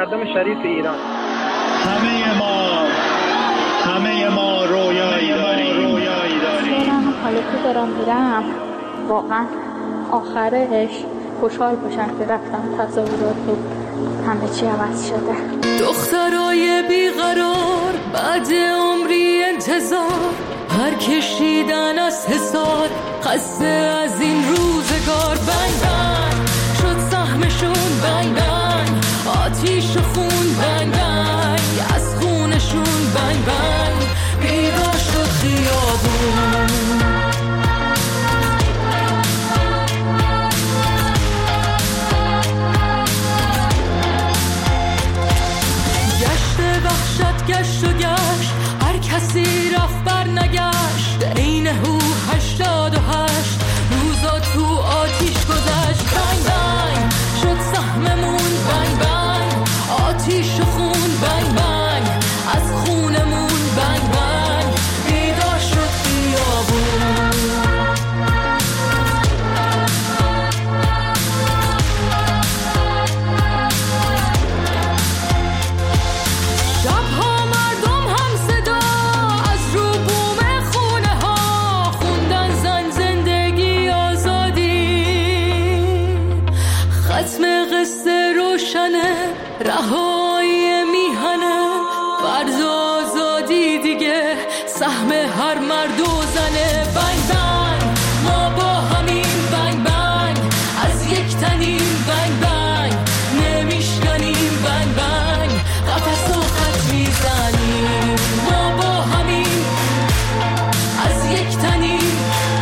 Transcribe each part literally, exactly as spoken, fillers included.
مردم شریف ایران. همه ما همه ما رویایی داریم رویایی داریم. حالا که دارم میرم واقعا آخرش خوشحال باشن که رفتم تصاورات و همه چی عوض شده. دخترای بیقرار بعد عمری انتظار هر کشیدن از حسار خسته از این روزگار. بنگ بنگ شد سهمشون، بنگ بنگ آتیش و خون، بنگ بنگ از خونشون، بنگ بنگ بیدار شد خیابون. وحشت گشت و گشت هر کسی رفت بر نگشت. عین هو هشتاد و هشت روزا تو آتیش گذشت. بنگ بنگ شد سهممون، بنگ بنگ آتیش و خون، بنگ بنگ از خونمون، بنگ بنگ بیدار شد خیابون. رهایی میهنه فرض آزادی دیگه سهم هر مرد و زنه. بنگ بنگ ما با همین، بنگ بنگ از یک تنیم، بنگ بنگ نمیشکنیم، بنگ بنگ قفس و خط میزنیم. ما با همین از یک تنیم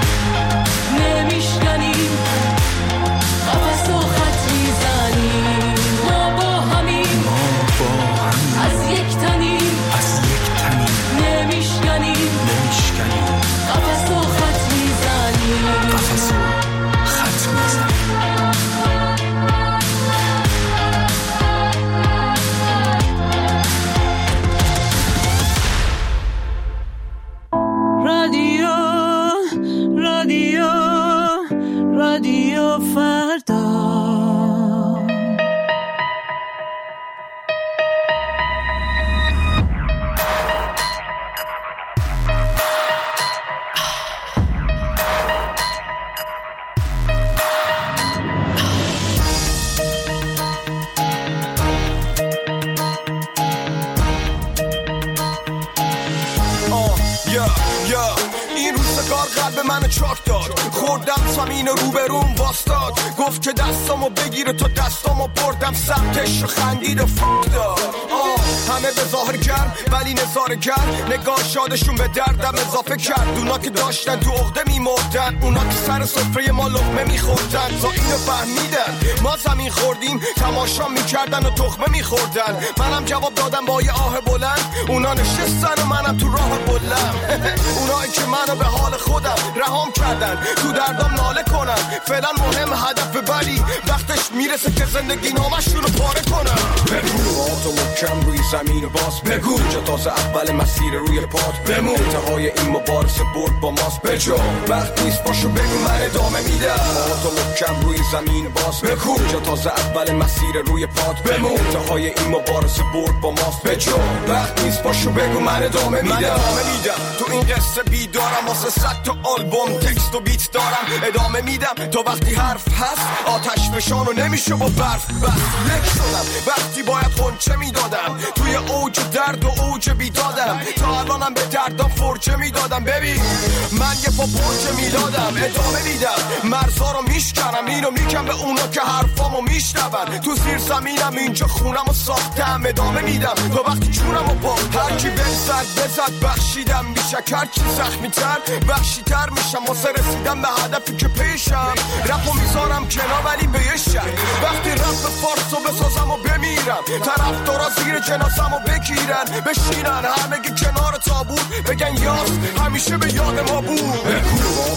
نمیشکنیم، قفس و خط میزنیم. از یک تنیم از یک تنیم نمیشکنیم نمیشکنیم قفس و خط میزنیم قفس و خط میزنیم. رادیو رادیو رادیو فردا. قلب منو چاک داد، خوردم زمین رو به روم واستاد، گفت که دستامو بگیره تو دستامو بردم سمتش و خندید و فک داد. همه به ظاهر گرم ولی نظاره گرم، نگاه شادشون به دردم اضافه کرد. اونا که داشتن تو عقده میمردن، اونا که سر سفره ما لقمه میخوردن تا اینو فهمیدن ما زمین خوردیم تماشا میکردن و تخمه میخوردن. منم جواب دادم با یه آه بلند، اونا نشستن و منم تو راه بلند. اونایی که منو به حال خودم رهام کردن تو دردم ناله کنن، فعلا مهم هدف ولی وقتش میرسه که زندگی نامشون رو پاره کنن. بگو تو محکم روی زمین باز بگو جا تازه اول مسیر روی پات بمون، انتهای این مبارزه برد با ماست بجا وقت نیست باشو بگو من ادامه میدم. تو محکم روی زمین باز بگو جا تازه اول مسیر روی پات بمون، انتهای این مبارزه برد با ماست بجا وقت نیست باشو بگو من ادامه میدم. من ادامه میدم تو این قصه بیدارم واسه صد تا آلبوم تکست و بیت دارم ادامه میدم تا وقتی حرف هست آتش فشانو نمیشه با برف بس لک شدم وقتی باید خونچه میدادم توی اوج درد و اوج بیدادم تا الانم به دردم فرچه میدادم. ببین من یه پا پرچه میدادم ادامه میدم مرزا رو میشکنم اینو میگم به اونا که حرفامو میشنون. تو زیر زمینم اینجا خونمو ساختم ادامه میدم تا وقتی جونمو باختم. هرکی بزد بزد بخشیدم بیشک هرکی زخمی تر بخشی تر میشم واسه رسیدم به هدفی که پیشم. رپو میذارم کنار ولی به یه شک وقتی رپ فارسو بسازم و بمیرم طرفدارا زیر جنازمو بگیرن بشینن همگی کنار تابوت بگن یاس همیشه به یاد ما بود. بگو تو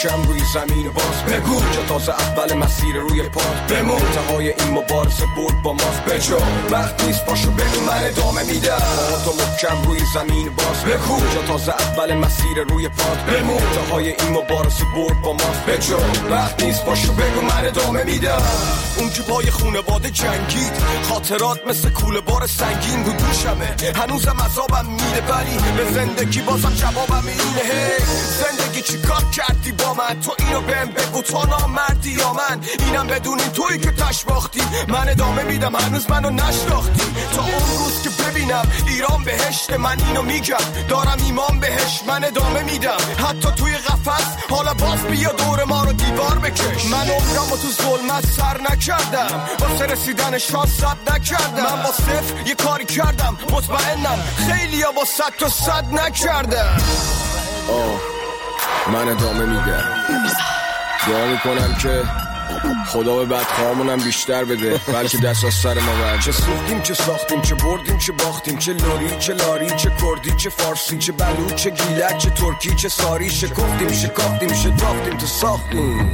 محکم روی زمین باز بگو جا تازه اول مسیر روی پات بمون انتهای این مبارزه برد با ماست بجا وقت نیست پاشو بگو من ادامه میدم تو محکم روی زمین باز بگو جا تازه اول مسیر روی پات بمون انتهای این مبارزه برد با ماست بجا وقت نیست پاشو بگو من ادامه میدم اون که پای خونواده جنگید خاطرات مثل کوله بار سنگین رو دوشمه هنوزم عذابم میده ولی به زندگی بازم جوابم اینه هی زندگی چی کار کردی با من تو اینو بهم بگو تو نامردی یا من اینم بدونی تویی که تش باختی من ادامه میدم هنوز منو نشناختی تا اون روز که ببینم ایران بهشت من اینو میگم دارم ایمان بهش من ادامه میدم حتی توی قفس حالا باز بیا دور ما رو دیوار بکش من عمرمو تو ظلمت سر نکردم واسه رسیدن شانس صد نکردم من با صفر یه کاری کردم مطمئنم خیلی ها با صد تا صد نکردم آه من ادامه میدم دعا میکنم که خدا به بدخواهمونم بیشتر بده بلکه دست از سر ما برد چه سوختیم چه ساختیم چه بردیم چه باختیم چه لوری چه لاری چه کردی چه فارسی چه بلوچ چه گیلک چه ترکی چه ساری شکفتیم شکافتیم شتافتیم تو ساختیم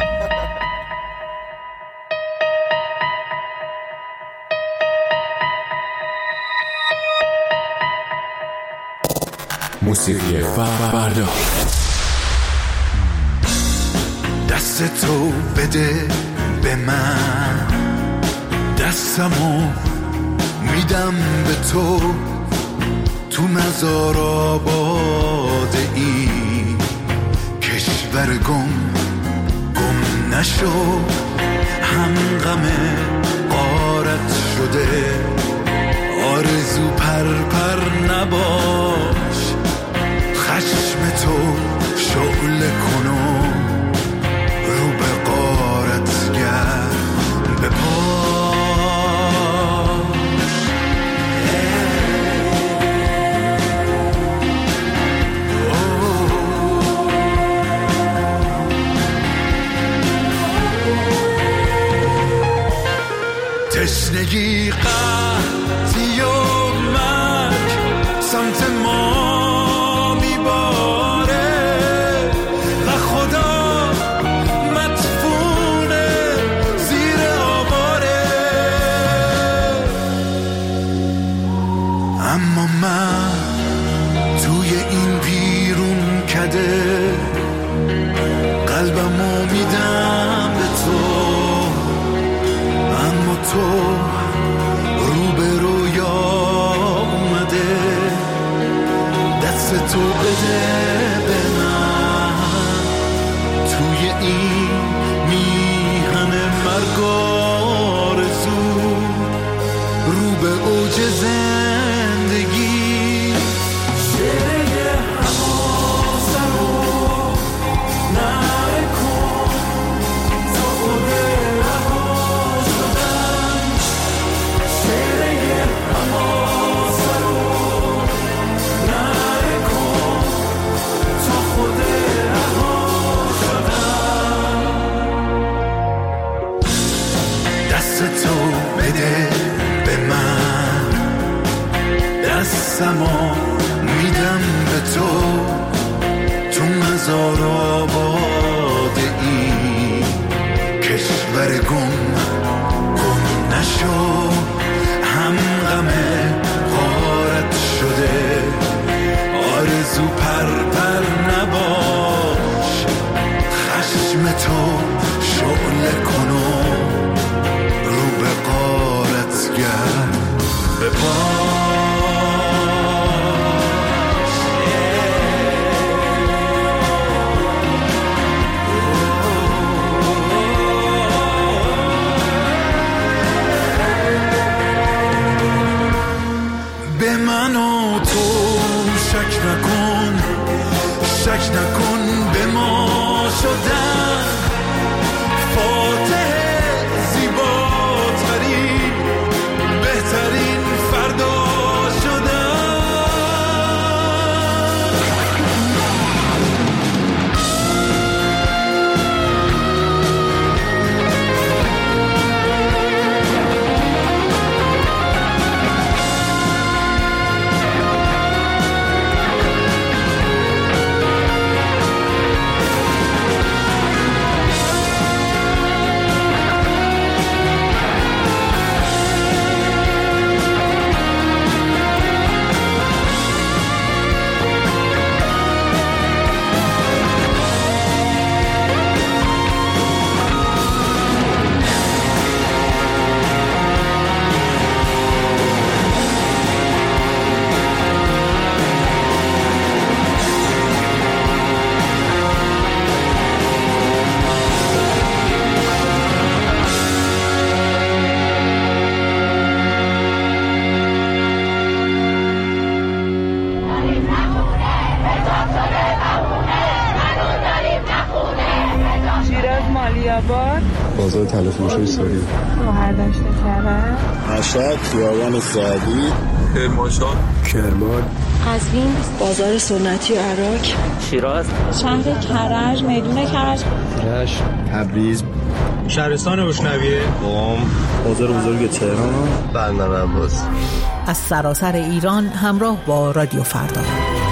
موسیقی فردا دست تو بده به من دستمو میدم به تو تو مزار آباد ای کشور گم گم نشو هم غم غارت شده آرزو پر پر نباش خشم تو شعله کنو رو به غارت گرد به پاش تشنگی قحطی و مرگ سمت ما میباره و خدا مدفونه زیر آواره اما من توی این بیرون کده قلبمو میدم به تو اما تو رو به رویا اومده دست تو بده به من توی این میهن مرگ آرزو رو به اوج زندگی شعله حواسه رو نکن تا خود رها شدن شعله حواسه رو نکن تا خود رها شدن دست تو بده به من دستمو میدم به تو تو مزار آباد ای کشور گم گم نشو هم غم غارت شده آرزو پر پر نباش خشم تو شعله کنو رو به غارت گرد به پاش خیابان، بازار تلفروشی سوری، مهردشت کرد، مشهد، خیابان سعدی، کرمانشاه، کرمان، قزوین، بازار سنتی عراق، شیراز، شهر کرج، میدون کرج، رشت، تبریز، شهرستان روشنویه، قم، بازار بزرگ تهران، بندر عباس. از سراسر ایران همراه با رادیو فردا.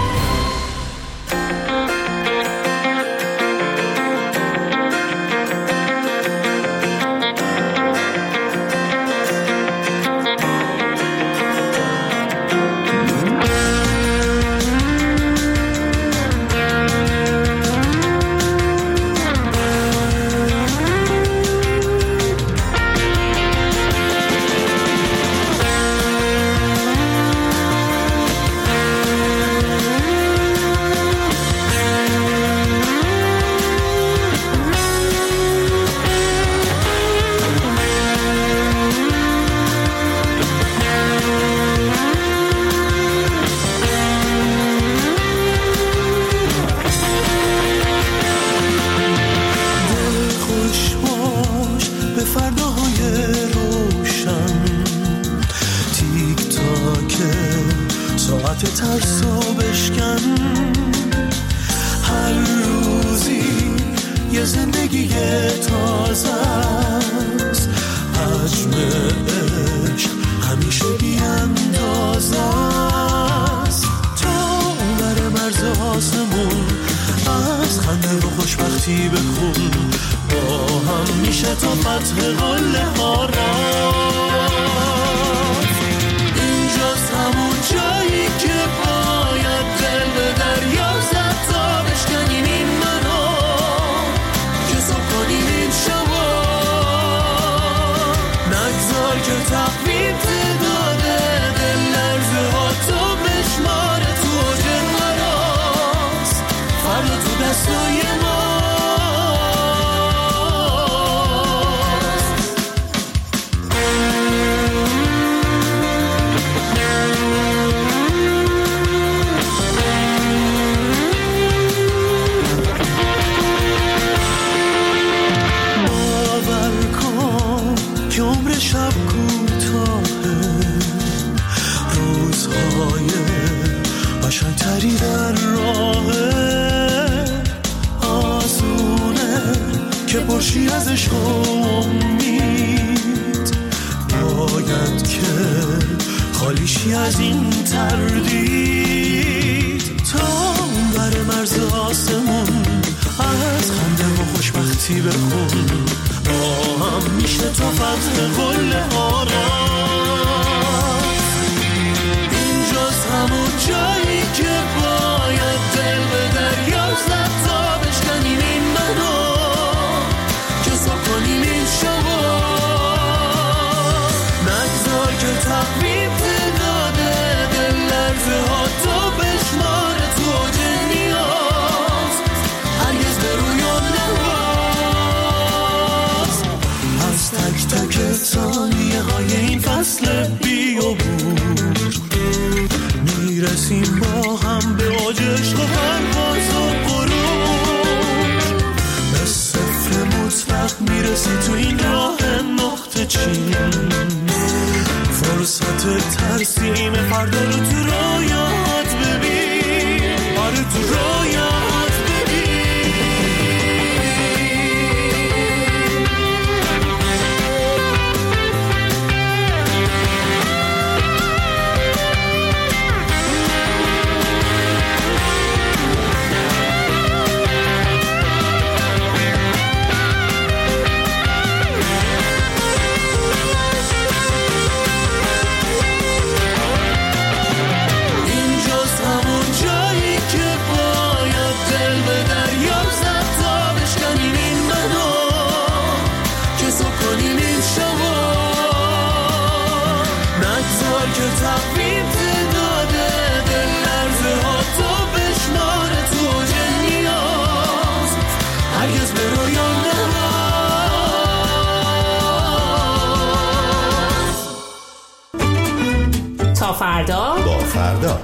تا فردا با فردا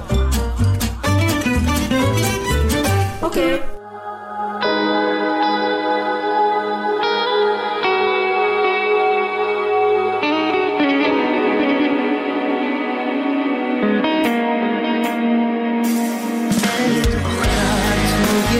اوکی.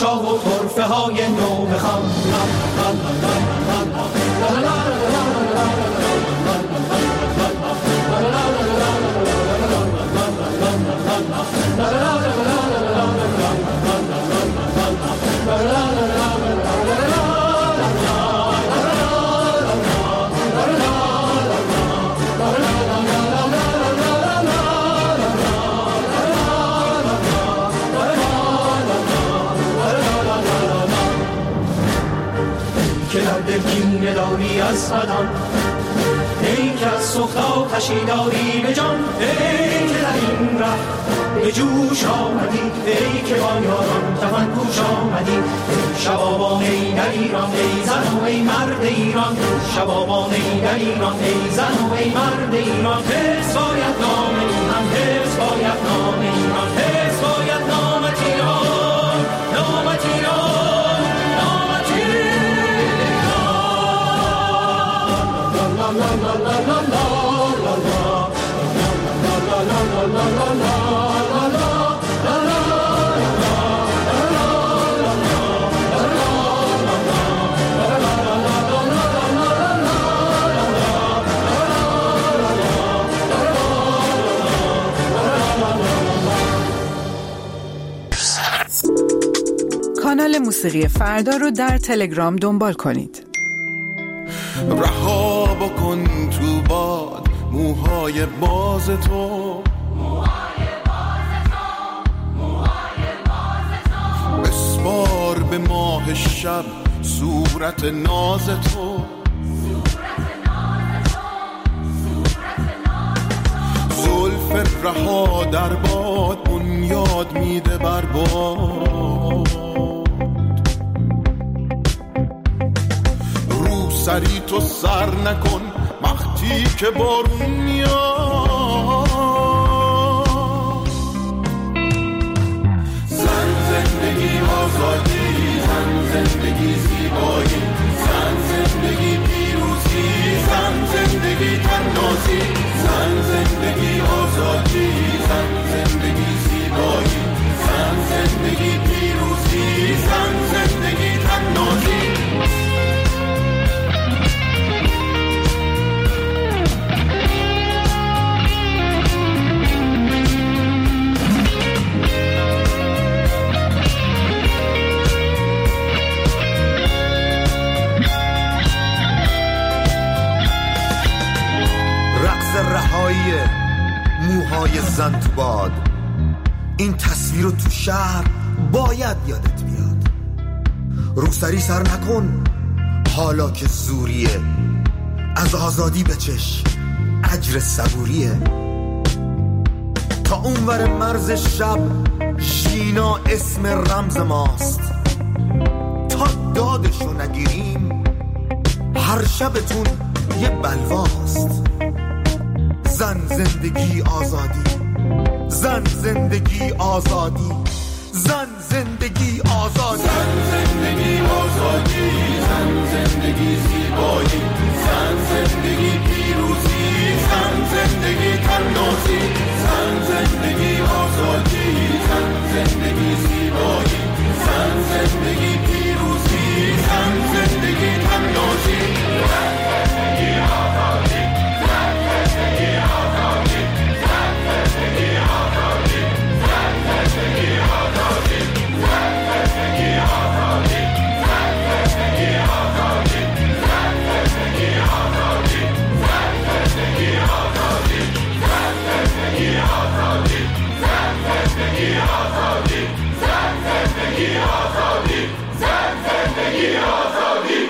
تماشا و طرفه های نو بخوان. که در دل کینه داری از بدان، ای که از سوخت آتشی داری به جان، ای که در این ره به جوش آمدی، ای که با یاران کفن پوش آمدی. شبابان ای در ایران، ای زن و ای مرد ایران، شبابان ای در ایران، ای زن و ای مرد ایران. حفظ باید نام ایران، حفظ باید نام ایران، حفظ باید نامت ایران، نامت ایران، نامت ایران. La la la la la la la la la la la la la. کانال موسیقی فردا رو در تلگرام دنبال کنید. رها بکن تو باد موهای باز تو، بسپار به ماه شب صورت ناز تو. زلف رها در باد بنیاد میده بر باد، رو سری تو سر نکن وقتی که بارون میاد. زن زندگی آزادی، زن زندگی زیبایی، زن زندگی پیروزی، زن زندگی تنازی، زن زندگی آزادی، زن زندگی زیبایی، زن زندگی پیروزی، زن زندگی تنازی. رهایی موهای زن تو باد، این تصویر رو تو شهر باید یادت بیاد. روسری سر نکن حالا که زوریه، از آزادی بچش اجر صبوریه. تا اونور مرز شب ژینا اسم رمز ماست، تا دادشو نگیریم هر شبتون یه بلواست. زن زندگی آزادی، زن زندگی آزادی، زن زندگی آزادی، زن زندگی آزادی، زن زندگی زیبایی، زن زندگی پیروزی، زن زندگی تنازی، زن زندگی آزادی، زن زندگی زیبایی، زن زندگی پیروزی، زن زندگی تنازی، زن زندگی آزادی، زن زندگی آزادی، زن زندگی آزادی، زن زندگی آزادی، زن زندگی آزادی، زن زندگی آزادی، زن زندگی آزادی، زن زندگی آزادی، زن زندگی آزادی، زن زندگی آزادی، زن زندگی آزادی، زن زندگی آزادی.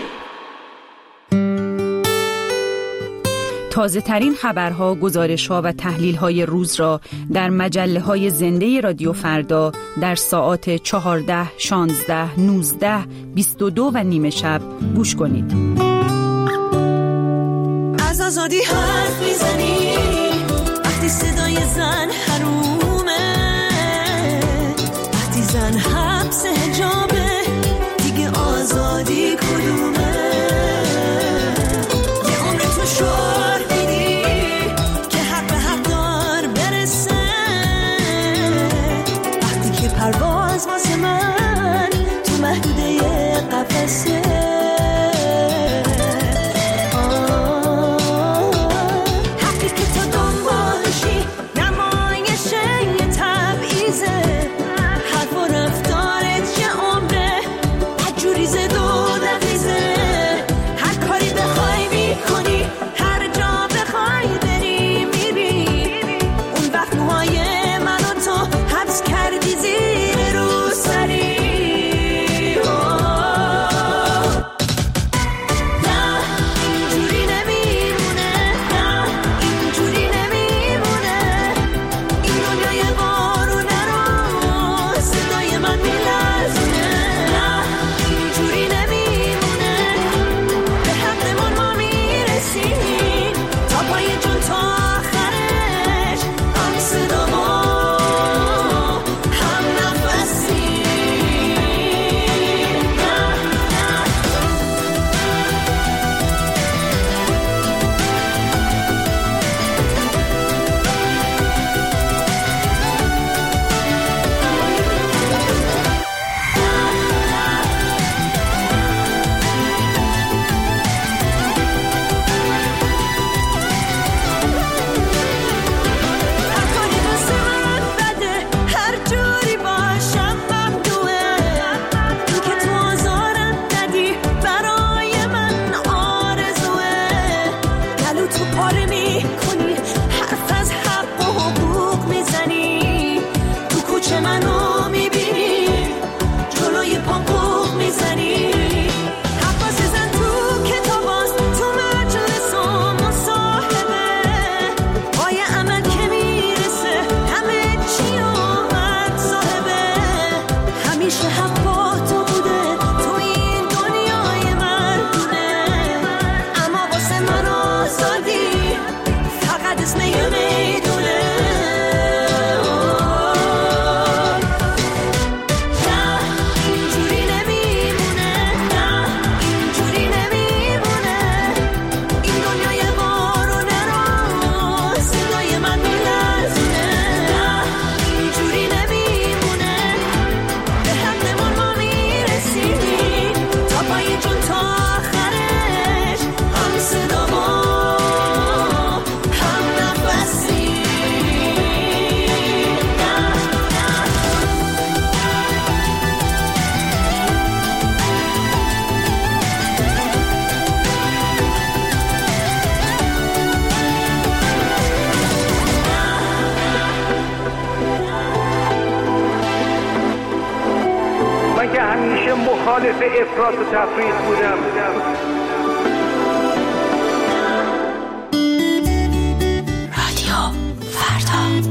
تازه ترین خبرها، گزارش‌ها و تحلیل‌های روز را در مجله‌های زنده رادیو فردا در ساعات چهارده، شانزده، نوزده، بیست و دو و نیمه شب گوش کنید. از آزادی حرف میزنی وقتی صدای زن حرومه، وقتی زن حبس حجابه دیگه آزادی کدومه؟ یه عمر تو شعار میدی که حق به حق دار برسه، وقتی که پرواز واسه من پاره میکنی، حرف از حق و حقوق میزنی، تو کوچه منو میبینی، جلوی پام بوق میزنی، حواس زن تو کتاباست، تو مجلس و مصاحبه، پای عمل که میرسه همه چی اومد صاحبه، همیشه حق با تو بوده، تو این دنیای مردونه، اما واسه من آزادی فقط اسم یه میدونه. مخالف افراط و تفریط بودم. رادیو فردا.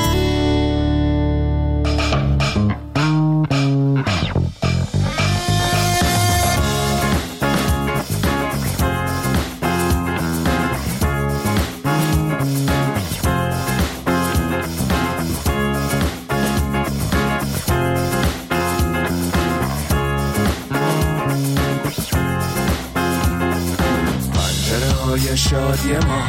شادی ما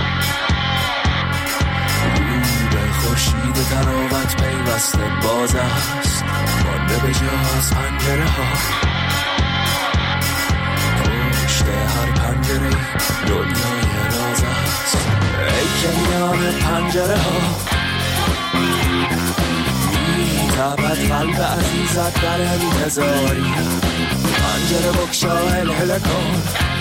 رو به خورشید تراوت پیوسته باز است، مانده به جا از پنجره ها، پشت هر پنجره دنیای راز است، ای که میان پنجره ها میتابد قلب عزیزت در انتظاری، پنجره بکشا هل کن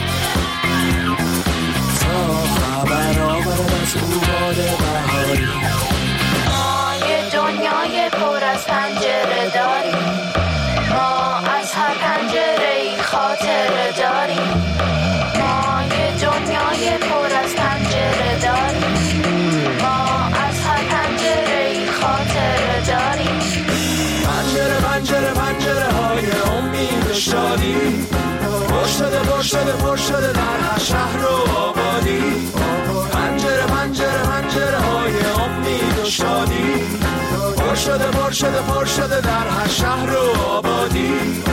خبر آورد از او باد بهاری. ما یه دنیای پر از پنجره داریم، ما از هر پنجره ای خاطره داریم، ما یه دنیای پر از پنجره داریم، ما از هر پنجره ای خاطره داریم. پنجره پنجره پنجره های امید و شادی، پر شده پر شده پر شده در هر شهر و آبادی، پنجره پنجره پنجره های امید و شادی، پر شده پر شده پر شده در هر شهر و آبادی.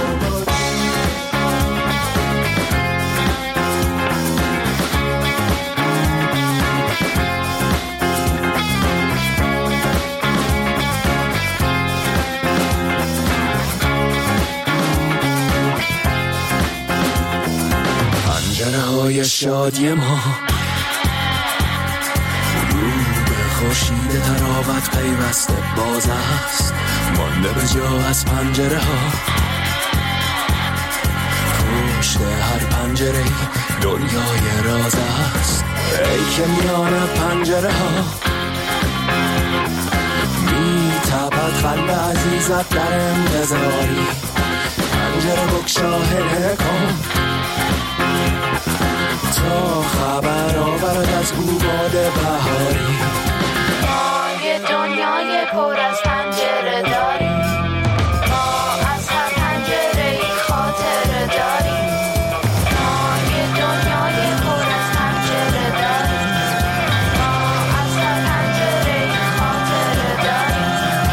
پنجره های شادی ما رو به خورشید تراوت پیوسته باز است، مانده به جا از پنجره ها، پشت هر پنجره دنیای راز است، ای که میان پنجره ها میتابد قلب عزیزت در انتظاری، پنجره بکشا هل کن تا خبر آورد از او باد بهاری. ما یه دنیای پر از پنجره داریم، ما از هر پنجره ای خاطره داریم، ما یه دنیای پر از پنجره داریم، ما از هر پنجره ای خاطره داریم.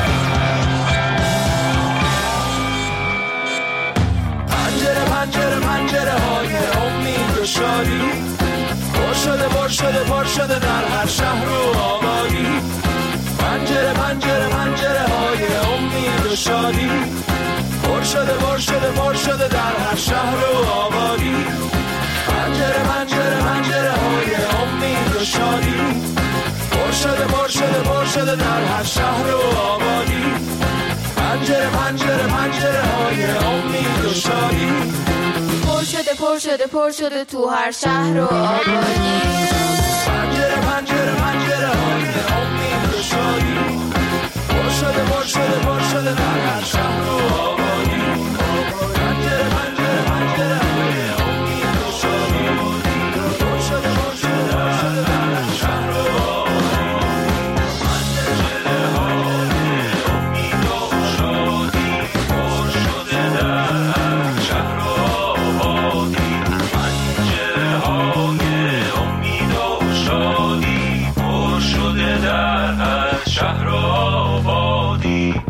پنجره پنجره پنجره های امید و شادی، پر شده پر شده پر شده در هر شهر و آبادی، پنجره پنجره پنجره های امید و شادی، پر شده پر شده پر شده در هر شهر و آبادی، پنجره پنجره پنجره های امید و شادی، پر شده پر شده پر شده در هر شهر و آبادی، پنجره پنجره پنجره های امید و شادی، پر شده پر شده پر شده تو هر شهر و آبادی. پنجره پنجره پنجره های امید و شادی پر شده پر شده پر شده در هر شهر و آبادی. پنجره پنجره پنجره های امید و شادی پر شده پر شده پر شده در هر شهر و آبادی. پنجره های امید و شادی پر شده در هر شهر و آبادی. پنجره های امید و شادی پر شده در هر شهر و آبادی.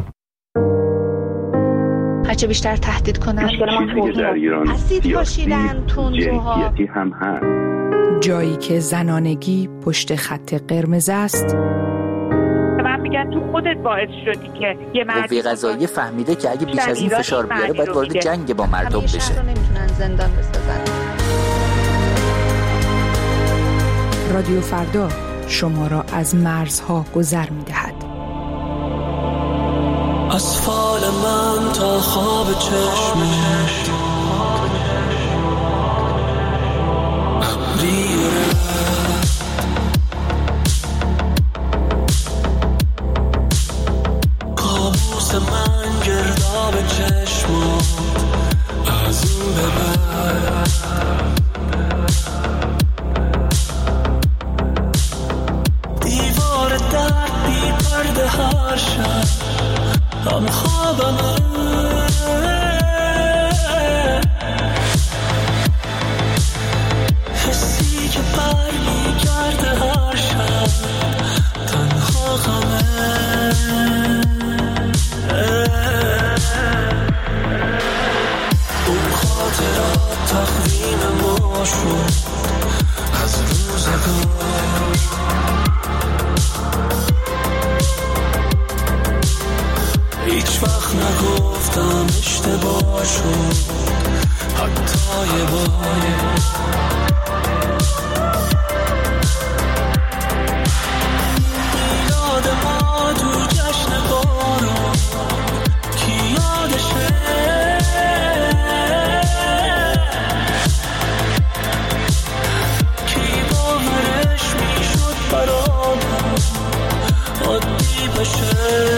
هرچه بیشتر تهدید کنن چیزی که در ایران سیاسی جنسیتی هم هست. جایی که زنانگی پشت خط قرمز است. من میگن تو خودت باعث شدی که یه مرد قوه قضاییه فهمیده که اگه بیش از این فشار بیاره باید وارد جنگ با مردم بشه. شهر رو نمیتونن زندان بسازن. رادیو فردا شما را از مرزها گذر می‌دهد. از فال من تا خواب چشمش ابری رفت، کابوس من گرداب چشمات از این به بعد دیوار درد بی پرده هر شب هم خوابمه، حسی که بر میگرده هر شب تنها غمه. اون خاطرات تقویم ما شد از روزگار، هیچ وقت نگفتم اشتباه شد حتی یه بار. میلاد ما تو جشن بارون کی یادشه، کی باورش میشد برام عادی بشه.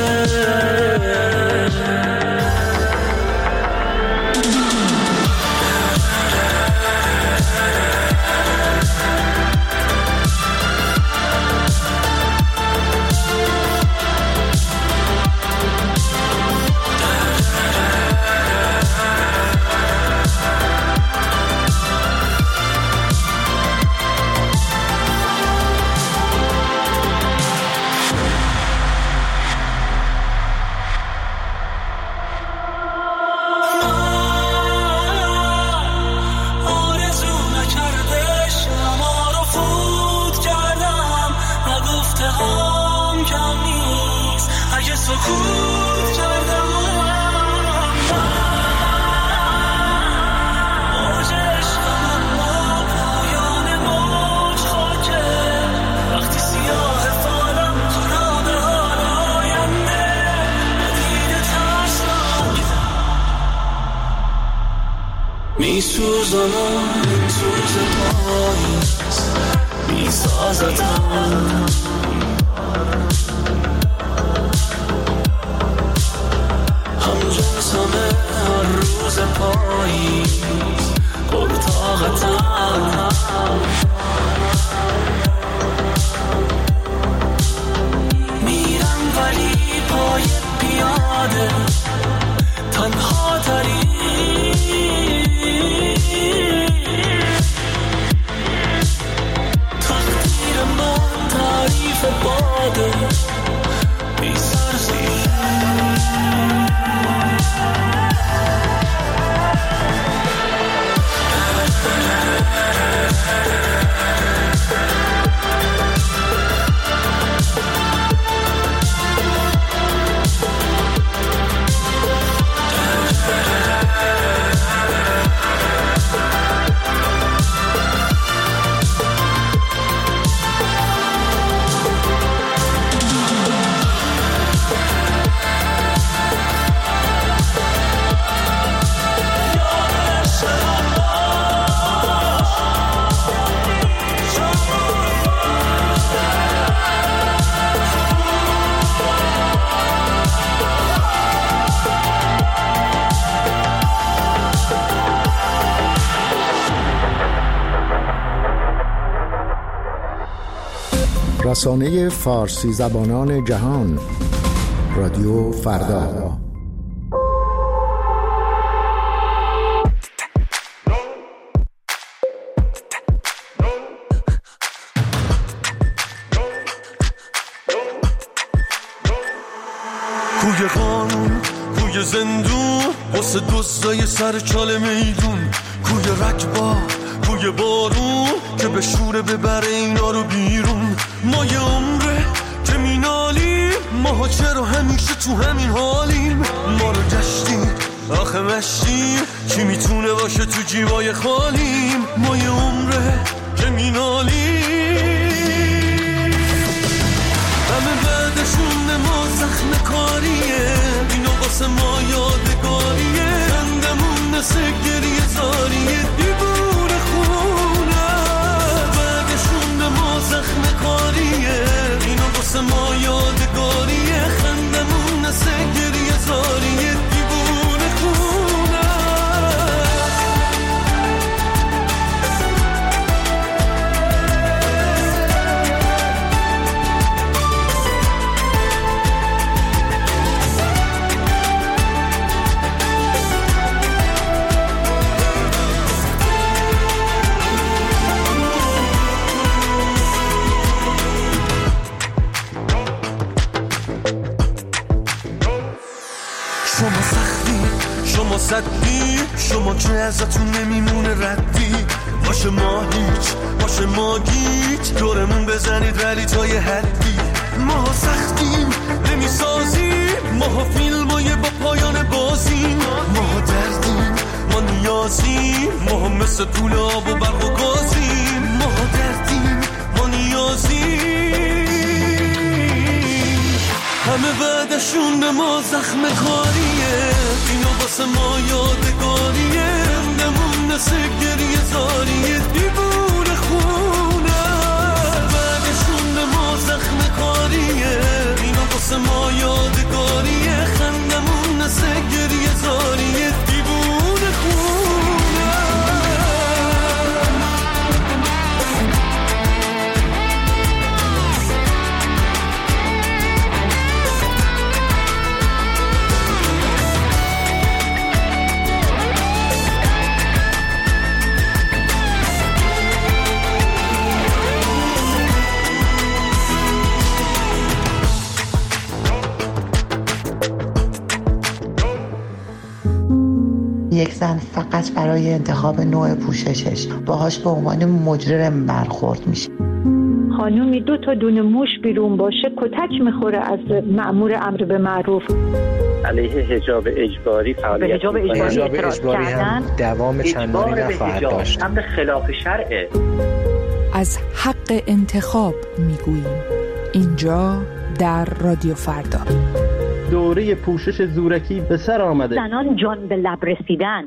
میسوزانم این سوز پاییز میسازتم، همجنسمه هر روز پاییز پرطاقتم. میرم ولی پای پیاده تنها تری، تقدیر من تعریف باده بی سرزیر. رسانه فارسی زبانان جهان، رادیو فردا. کوی قانون، کوی زندون، واسه دوستای سر چاله میدون، کوی رکبا، کوی بارون که به شوره ببره اینا رو بیرون. ما یه عمره که مینالیم، ماها چرا همیشه تو همین حالیم؟ ما رو گشتیم آخه مشتیم، کی میتونه باشه تو جیبای خالیم؟ ما یه عمره که مینالیم، همه بعدشون ما زخم کاریه، اینو واسه ما یادگاریه، خندمون مثل گریه زاریه، دیوونه خونه بعدشون ما زخم کاریه، اینو واسه ما یادگاریه، خندمون مثل گریه زاریه، دیوونه خونه. شما سختی، شما صدی، شما که ازتون نمیمونه ردی، باشه ما هیچ، باشه ما گیج، دورمون بزنید ولی تا یه حدی. ما سختیم نمیسازیم، ما فیلمای با پایان بازیم، ما دردیم، ما نیازیم، ما مثل طول آب و برق و گازیم، ما دردیم، ما نیازیم، همه بعدشون به ما زخم کاریه، اینو واسه ما یادگاریه، رندمون مثل گریه زاریه، دیوونه خونه بعدشون به ما زخم کاریه، اینو واسه ما یادگاریه، خندمون مثل گریه زاریه، دیوونه خونه. یک زن فقط برای انتخاب نوع پوششش باهاش به عنوان مجرم برخورد میشه. خانومی دو تا دونه موش بیرون باشه کتک میخوره از مأمور امر به معروف. علیه حجاب اجباری فعالیت حجاب اجباری, حجاب اجباری هم دوام چندانی نخواهد داشت. امر خلاف شرعه. از حق انتخاب میگوییم اینجا در رادیو فردا. دوره پوشش زورکی به سر آمده. زنان جان به لب رسیدن.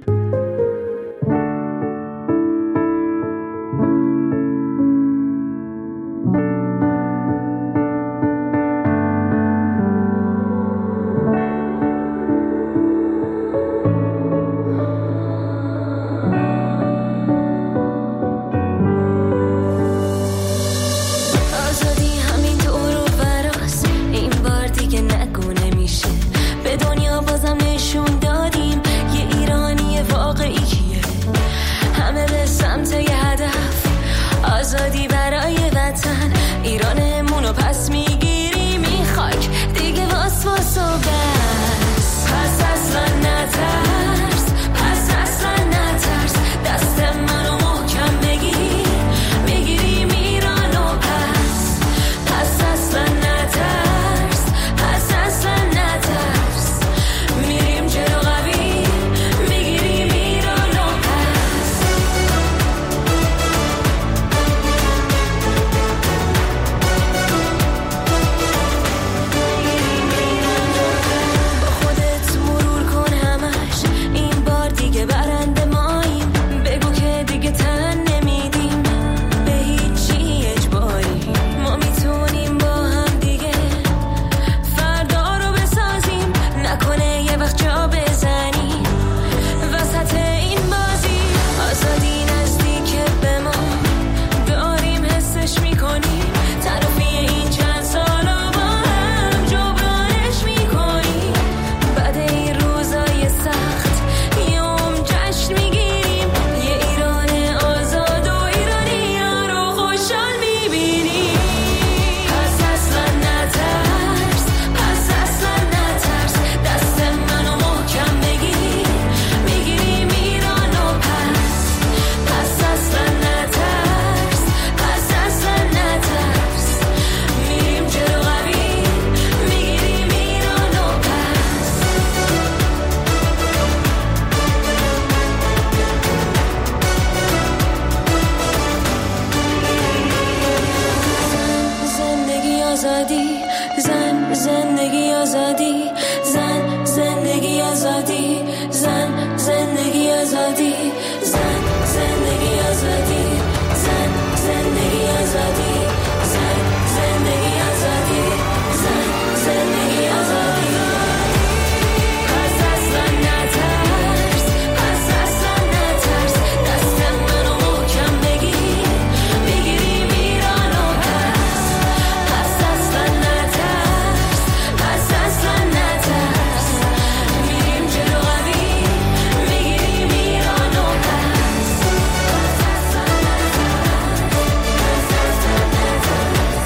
آزادی، زن زندگی آزادی، زن زندگی آزادی، زن زندگی آزادی، زن زندگی آزادی، زن زندگی آزادی، زن زندگی آزادی، زن زندگی آزادی. پس اصلا نترس، پس اصلا نترس، دست منو محکم بگیر، بگیریم ایرانو پس. پس اصلا نترس، پس اصلا نترس، میریم جلو قوی، میگیریم ایرانو پس. پس اصلا نترس، پس اصلا نترس،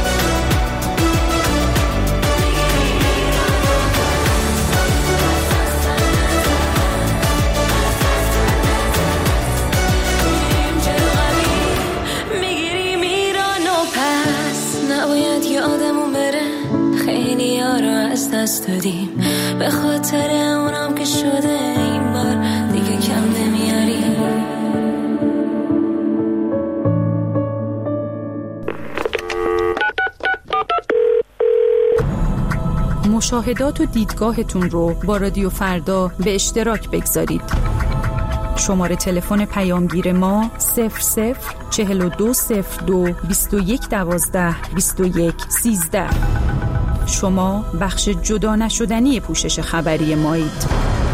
میگیریم ایرانو میگیریم ایرانو پس. نباید یادمون بره خیلی ها رو از دست دادیم، به خاطر اونم که شده این بار دیگه کم نمیاریم. مشاهدات و دیدگاهتون رو با رادیو فردا به اشتراک بگذارید. شماره تلفن پیامگیر ما صفر صفر چهل و دو صفر دو بیست و یک دوازده بیست و یک سیزده. شما بخش جدا نشدنی پوشش خبری مایید.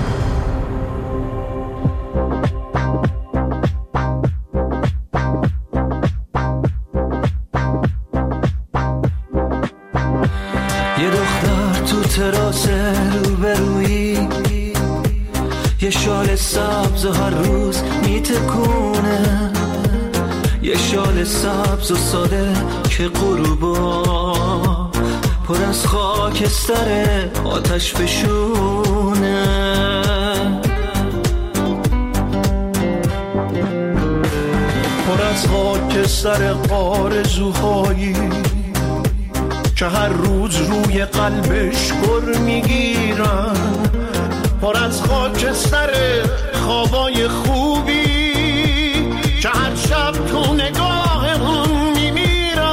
یه دختر تو تراس روبرویی، یه شال سبز و هر روز میتکونه، یه شال سبز و ساده که غروبا پر از خاکستر آتش فشونه. پر از خاکستر آرزوهایی که هر روز روی قلبش گر میگیرن، پر از خاکستر خوابای خوبی که هر شب تو نگاهمون میمیرن.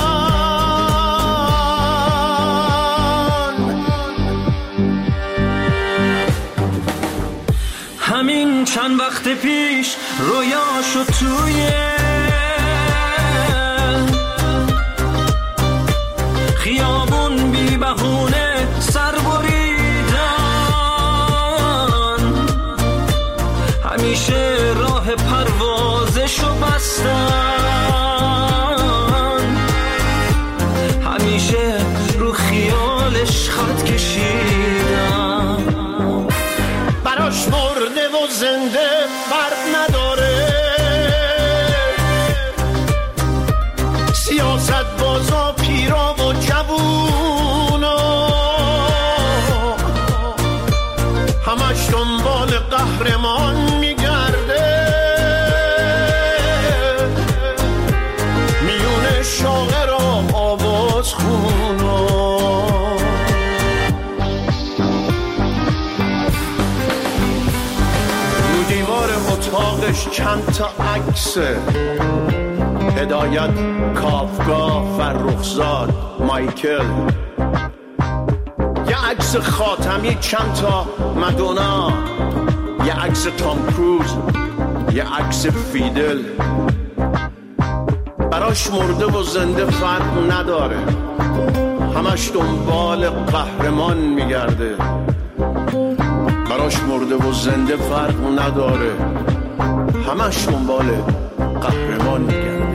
همین چند وقت پیش رویاشو توی خیابون بی بهونه سر بریدن، همیشه راه پروازشو بستن، همیشه رو خیالش خط کشیدن. براش مرده و زنده فرق نداره، سیاست بازا پیرا و جوونا همش دنبال قهرمان میگرده، میونه شاعر و آواز خونا. رو دیوار اتاقش چند تا عکسه، هدایت، کافکا، فرخزاد، مایکل، یه عکس خاتمی، چند تا مدونا، یه عکس تام کروز، یه عکس فیدل. براش مرده و زنده فرق نداره، همش دنبال قهرمان میگرده. براش مرده و زنده فرق نداره، همش دنبال قهرمان میگرده،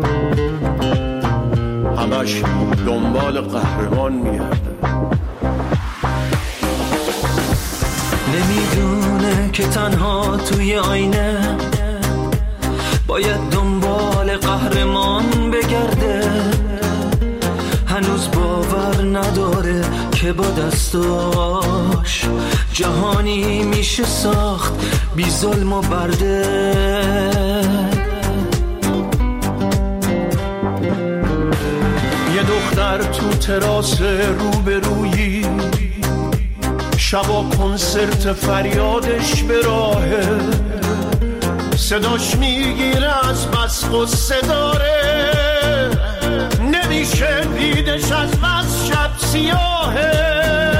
همش دنبال قهرمان میگرده. نمیدونه که تنها توی آینه باید دنبال قهرمان بگرده، هنوز باور نداره که با دستاش جهانی میشه ساخت بی ظلم و برده. یه دختر تو تراس روبرویی، شبا کنسرت فریادش به راهه، صداش میگیره از بس غصه داره، نمی نمیشه دیدش از بس شب سیاهه.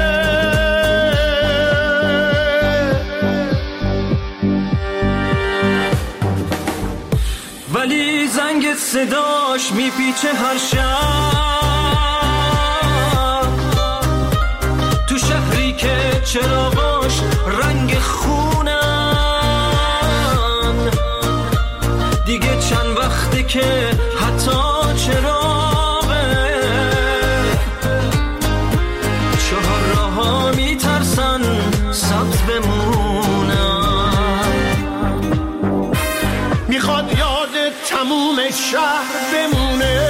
ولی زنگ صداش میپیچه هر شب، تو شهری که چراغاش رنگ خونن، دیگه چند وقته که حتی چراغه چهار راه‌ها میترسن سبز بمونن. میخواد یاد تموم شهر بمونه،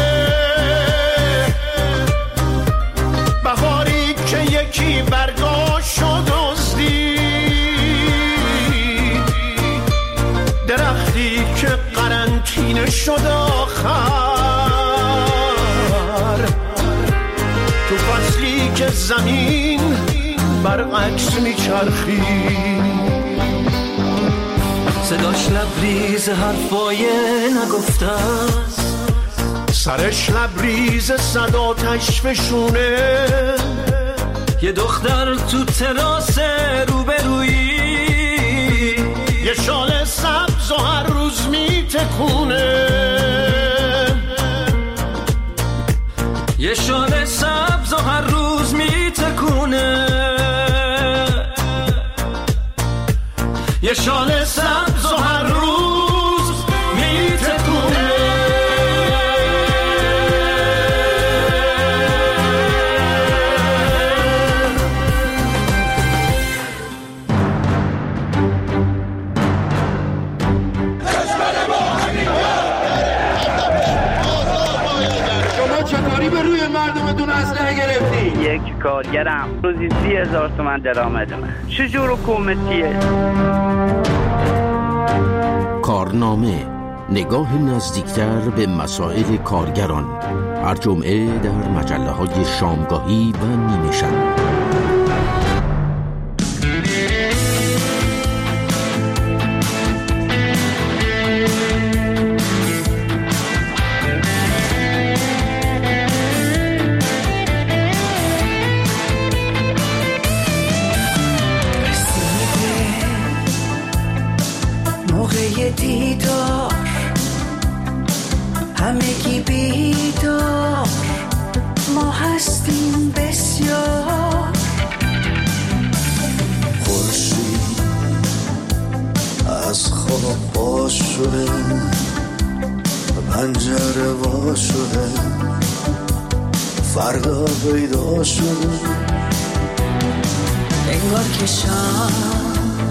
بهاری که یکی برگاشو دزدی، درختی که قرنطینه شد آخر، تو فصلی که زمین برعکس میچرخی. صداش لبریز حرفای نگفته است، سرش لبریز صداتش فشونه. یه دختر تو تراس روبرویی، یه شال سبز و هر روز میتکونه، یه شال سبز و هر روز میتکونه، یه شال سبز و هر روز میتکونه. شما چطوری به روی مردمتون اسلحه گرفتی؟ یک کارگرم روزی سی هزار تومن درآمدمه. چجور حکومتیه؟ کارنامه، نگاه نزدیکتر به مسائل کارگران، هر جمعه در مجله‌های شامگاهی و نیمه شب. دیدار همگی بیدار، ما هستیم بسیار. خورشید از خواب باز شده، پنجره وا شده، فردا پیدا شده. انگار که شام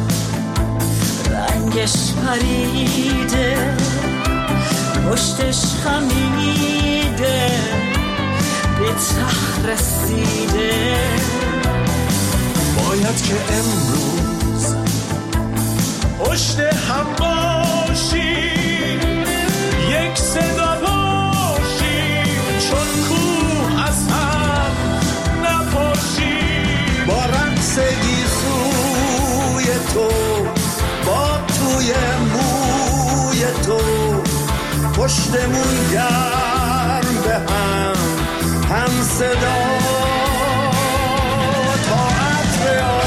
رنگش پریده، پشتش خمیده، به ته رسیده. باید که امروز پشت هم باشیم، یک صدا باشیم، چون کوه از هم نپاشیم. با رقص گیسوی تو، با توی موی تو، پشتمون گرم به هم هم صدا. تا عطر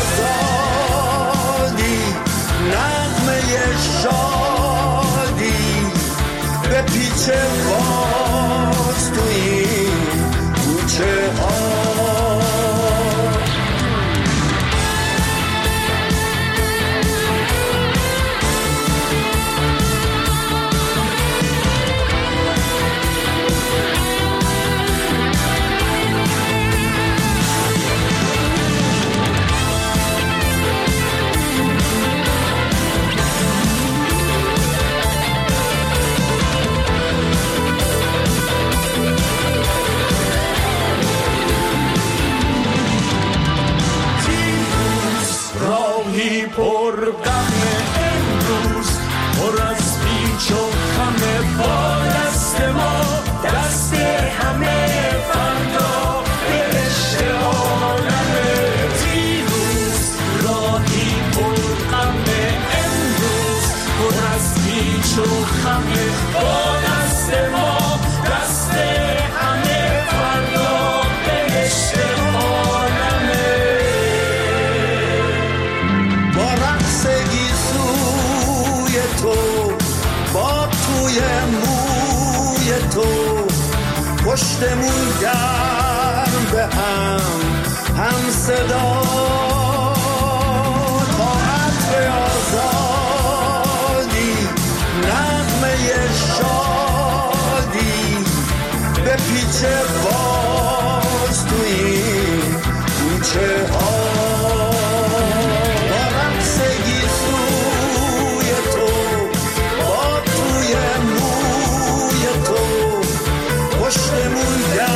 آزادی، نغمه شادی، به پیچ باز تو این کوچه ها. پر غم امروز، پر از پیچ و خم، با دست ما دست همه فردا به رشته عالمه. دیروز راهی پر غم امروز، پر از پیچ و خم، با دست ما دست همه پشتمون گرم به هم هم صدا تا عطر آزادی نغمه شادی به پیچه باز تو این کوچه ها با رقص گیسوی تو با توی موی تو پشتمون گرم